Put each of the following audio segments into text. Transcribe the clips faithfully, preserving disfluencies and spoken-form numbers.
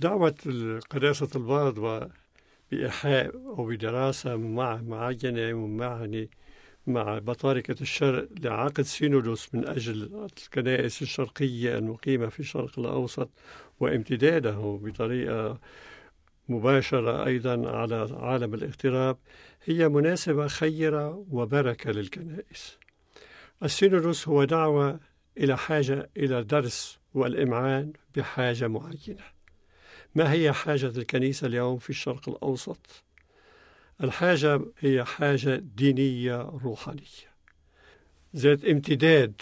دعوة قداسة البابا بإيحاء أو بدراسة مع معينة ومعني مع بطاركة الشرق لعقد سينودوس من أجل الكنائس الشرقية المقيمة في الشرق الأوسط وامتداده بطريقة مباشرة أيضا على عالم الاغتراب هي مناسبة خيرة وبركة للكنائس. السينودوس هو دعوة إلى حاجة إلى درس والإمعان بحاجة معينة. ما هي حاجة الكنيسة اليوم في الشرق الأوسط؟ الحاجة هي حاجة دينية روحانية ذات امتداد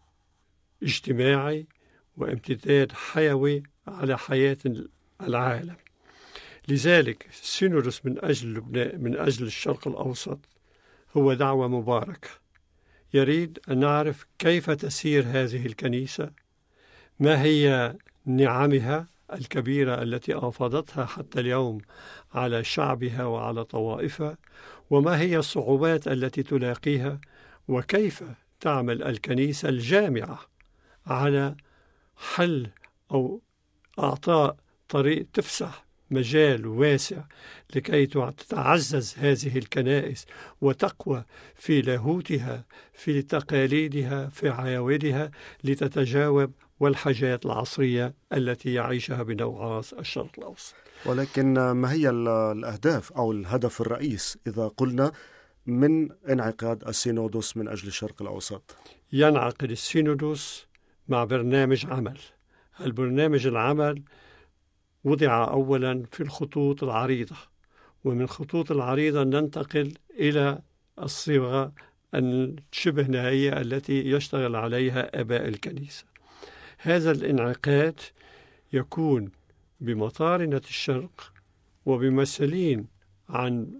اجتماعي وامتداد حيوي على حياة العالم. لذلك سينودوس من أجل لبنان من أجل الشرق الأوسط هو دعوة مباركة. يريد أن نعرف كيف تسير هذه الكنيسة، ما هي نعمها الكبيرة التي أفاضتها حتى اليوم على شعبها وعلى طوائفها، وما هي الصعوبات التي تلاقيها، وكيف تعمل الكنيسة الجامعة على حل أو أعطاء طريق تفسح مجال واسع لكي تتعزز هذه الكنائس وتقوى في لاهوتها، في تقاليدها، في عوايدها، لتتجاوب والحاجات العصرية التي يعيشها بنوعاس الشرق الأوسط. ولكن ما هي الأهداف أو الهدف الرئيس إذا قلنا من انعقاد السينودوس من أجل الشرق الأوسط؟ ينعقد السينودوس مع برنامج عمل. البرنامج العمل وضع أولا في الخطوط العريضة، ومن الخطوط العريضة ننتقل إلى الصيغة الشبه نهائية التي يشتغل عليها آباء الكنيسة. هذا الانعقاد يكون بمطارنة الشرق وبممثلين عن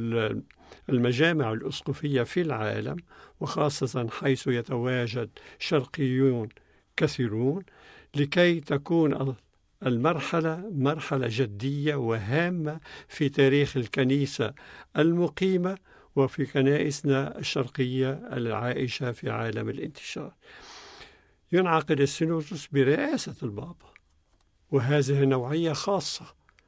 المجامع الأسقفية في العالم، وخاصة حيث يتواجد شرقيون كثيرون، لكي تكون المرحلة مرحلة جدية وهامة في تاريخ الكنيسة المقيمة وفي كنائسنا الشرقية العائشة في عالم الانتشار. ينعقد السينودوس برئاسة البابا، وهذه نوعية خاصة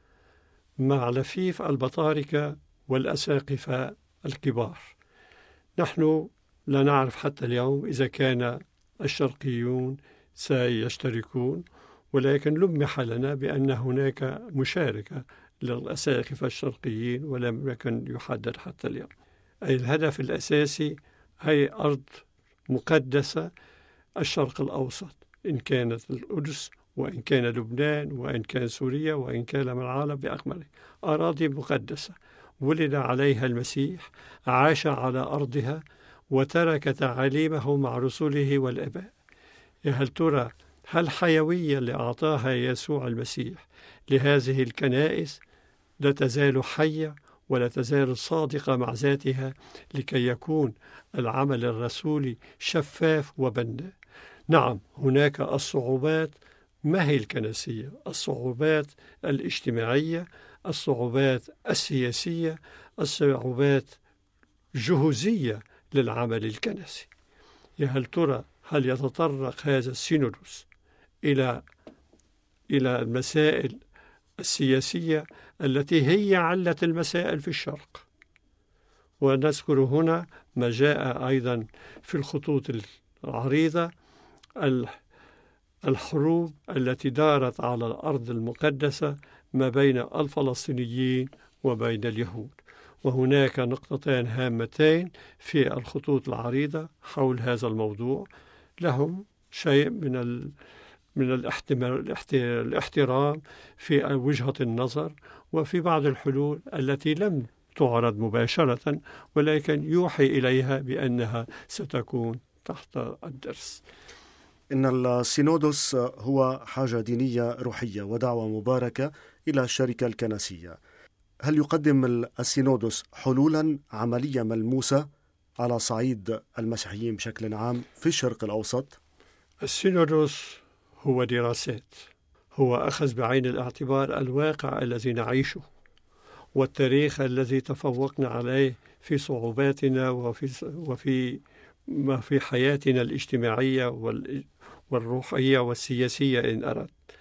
مع لفيف البطاركة والأساقفة الكبار. نحن لا نعرف حتى اليوم إذا كان الشرقيون سيشتركون، ولكن لمح لنا بأن هناك مشاركة للأساقفة الشرقيين ولم يكن يحدد حتى اليوم. أي الهدف الأساسي هي أرض مقدسة الشرق الأوسط، إن كانت القدس وإن كان لبنان وإن كان سوريا وإن كان من العالم بأكمله، أراضي مقدسة ولد عليها المسيح، عاش على أرضها وترك تعاليمه مع رسله والآباء. هل ترى هل الحيوية اللي أعطاها يسوع المسيح لهذه الكنائس لا تزال حية ولا تزال صادقة مع ذاتها لكي يكون العمل الرسولي شفاف وبناء؟ نعم، هناك الصعوبات، ما هي الكنسية؟ الصعوبات الاجتماعية، الصعوبات السياسية، الصعوبات جهوزية للعمل الكنسي. هل ترى هل يتطرق هذا السينودوس إلى إلى المسائل السياسية التي هي علة المسائل في الشرق؟ ونذكر هنا ما جاء أيضا في الخطوط العريضة، الحروب التي دارت على الأرض المقدسة ما بين الفلسطينيين وبين اليهود. وهناك نقطتان هامتين في الخطوط العريضة حول هذا الموضوع، لهم شيء من ال من الاحترام في وجهة النظر وفي بعض الحلول التي لم تعرض مباشرة، ولكن يوحي إليها بأنها ستكون تحت الدرس. إن السينودوس هو حاجة دينية روحية ودعوة مباركة إلى الشركة الكنسية. هل يقدم السينودوس حلولا عملية ملموسة على صعيد المسيحيين بشكل عام في الشرق الأوسط؟ السينودوس هو دراسات، هو أخذ بعين الاعتبار الواقع الذي نعيشه والتاريخ الذي تفوقنا عليه في صعوباتنا وفي وفي ما في حياتنا الاجتماعية والروحية والسياسية إن أردت.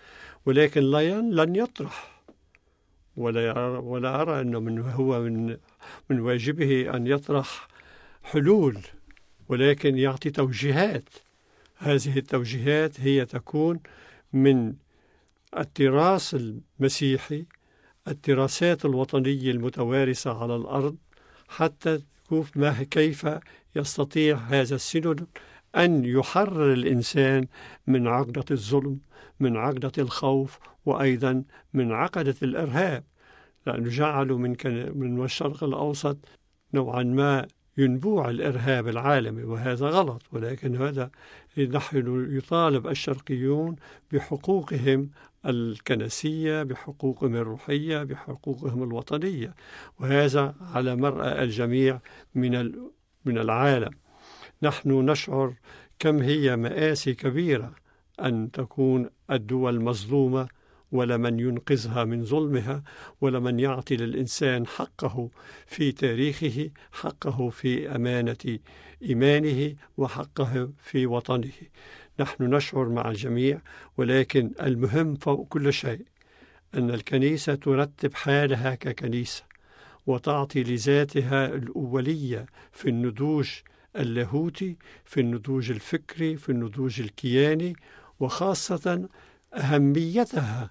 ولكن لن يطرح، ولا ولا أرى أنه من هو من من واجبه أن يطرح حلول، ولكن يعطي توجيهات. هذه التوجيهات هي تكون من التراث المسيحي، التراثات الوطنية المتوارثة على الأرض، حتى تشوف ما كيف يستطيع هذا السينود أن يحرر الإنسان من عقدة الظلم، من عقدة الخوف، وأيضا من عقدة الإرهاب، لأنه جعلوا من من الشرق الأوسط نوعا ما ينبوع الإرهاب العالمي، وهذا غلط. ولكن هذا نحن يطالب الشرقيون بحقوقهم الكنسية، بحقوقهم الروحية، بحقوقهم الوطنية، وهذا على مرأى الجميع من من العالم. نحن نشعر كم هي مآسي كبيرة أن تكون الدول مظلومة، ولا من ينقذها من ظلمها، ولا من يعطي للإنسان حقه في تاريخه، حقه في أمانة إيمانه، وحقه في وطنه. نحن نشعر مع الجميع، ولكن المهم فوق كل شيء أن الكنيسة ترتب حالها ككنيسة، وتعطي لذاتها الأولية في النضوج اللاهوتي، في النضوج الفكري، في النضوج الكياني، وخاصة أهميتها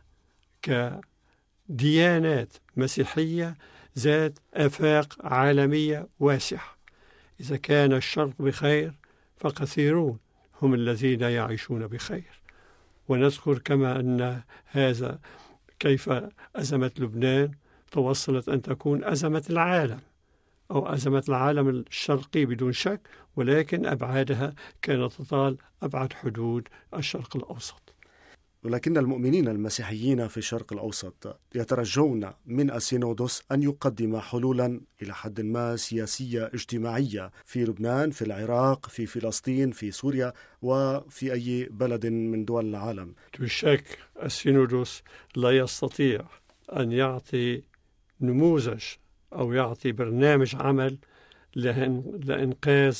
كديانات مسيحية ذات آفاق عالمية واسعة. إذا كان الشرق بخير فكثيرون هم الذين يعيشون بخير. ونذكر كما أن هذا كيف أزمة لبنان توصلت أن تكون أزمة العالم، أو أزمة العالم الشرقي بدون شك، ولكن أبعادها كانت تطال أبعد حدود الشرق الأوسط. ولكن المؤمنين المسيحيين في الشرق الأوسط يترجون من السينودوس أن يقدم حلولا إلى حد ما سياسية اجتماعية في لبنان، في العراق، في فلسطين، في سوريا، وفي أي بلد من دول العالم. بشك السينودوس لا يستطيع أن يعطي نموذج أو يعطي برنامج عمل لإنقاذ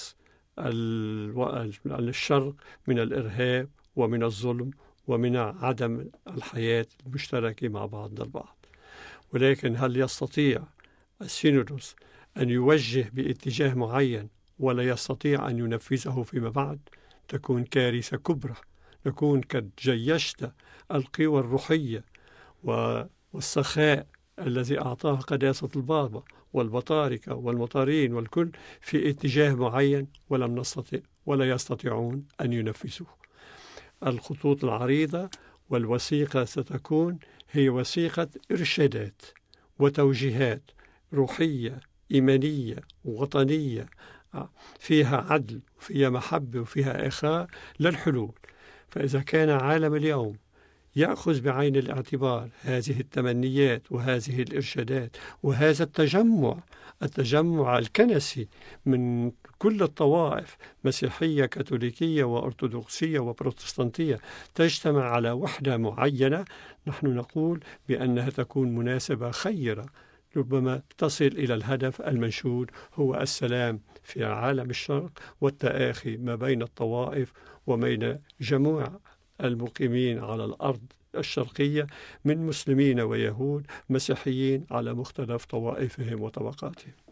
الشرق من الإرهاب ومن الظلم ومن عدم الحياة المشتركة مع بعضنا البعض. ولكن هل يستطيع السينودوس أن يوجه باتجاه معين ولا يستطيع أن ينفذه فيما بعد؟ تكون كارثة كبرى. نكون قد جيشت القوى الروحية والسخاء الذي أعطاه قداسة البابا والبطاركة والمطارين والكل في اتجاه معين، ولم نستطيع ولا يستطيعون أن ينفذوه. الخطوط العريضة والوثيقة ستكون هي وثيقة إرشادات وتوجيهات روحية إيمانية وطنية، فيها عدل وفيها محبة وفيها إخاء للحلول. فإذا كان عالم اليوم يأخذ بعين الاعتبار هذه التمنيات وهذه الإرشادات وهذا التجمع التجمع الكنسي من كل الطوائف، مسيحية كاثوليكية وأرثوذكسية وبروتستانتية، تجتمع على وحدة معينة، نحن نقول بأنها تكون مناسبة خيرة، ربما تصل إلى الهدف المنشود، هو السلام في عالم الشرق والتآخي ما بين الطوائف وبين جموع المقيمين على الأرض الشرقية من مسلمين ويهود مسيحيين على مختلف طوائفهم وطبقاتهم.